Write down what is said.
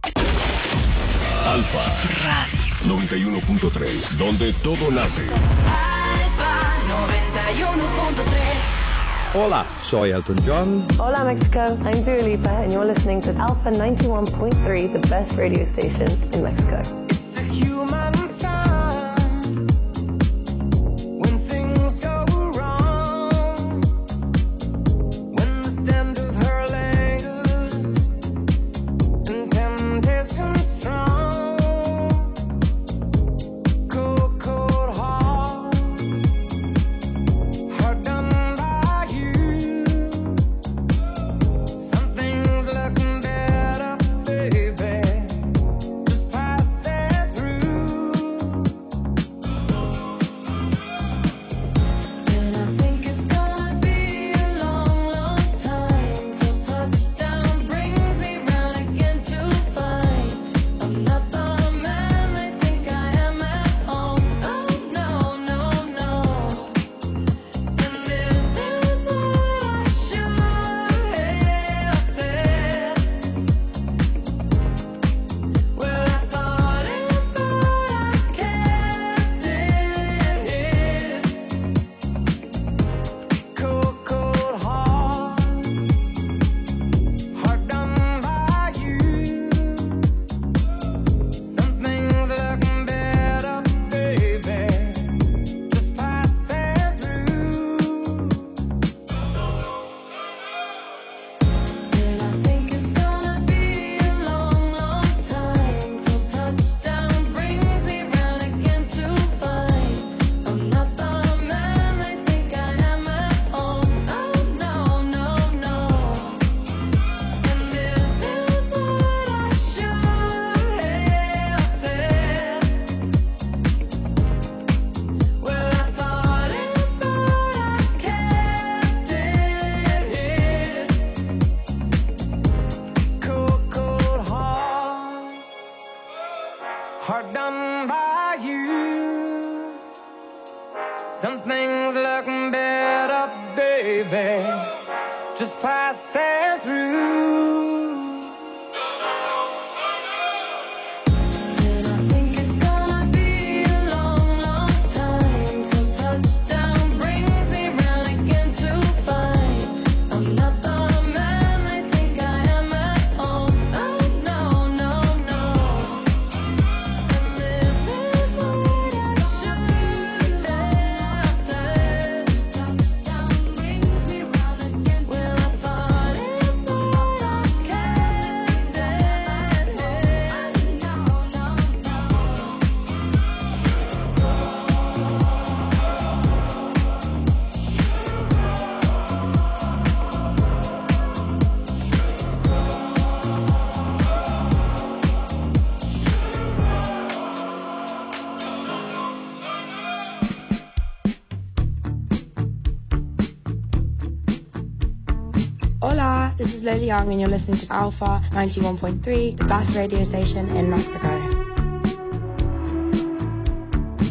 Alfa Radio 91.3, donde todo nace. Alfa 91.3. Hola, soy Elton John. Hola Mexico, I'm Dua Lipa and you're listening to Alpha 91.3, the best radio station in Mexico. It's a human sign when things go wrong, when the stand of her lingers and temptation strong, cold, cold heart, hard done by you. Something's looking better, baby. Just passing through. And I think it's gonna be a long, long time till touchdown brings me round again to find I'm not the man they think I am at home. Oh no, no, no. And this is what I should have said. Well, I thought it, but I kept it hid. Cold, cold heart, hard done by you. Something's looking better, baby. Just passing through. And I think it's gonna be a long, long time till touchdown brings me round again to find I'm not the man they think I am at home. Oh no, no, no. And this is what I should have said. Well, I thought it, but I kept it hid. Cold, cold heart, hard done by you. Something's looking better, baby. Just passing through. And I think it's gonna be a long, long time till touchdown brings me round again to find I'm not the man they think I am at home. Oh no, no, no. And this is what I should have said. Touchdown brings me round again. Well, I thought it, but I kept it hid. No, no, no. Hola, this is Lily Young and you're listening to Alpha 91.3, the best radio station in Mexico.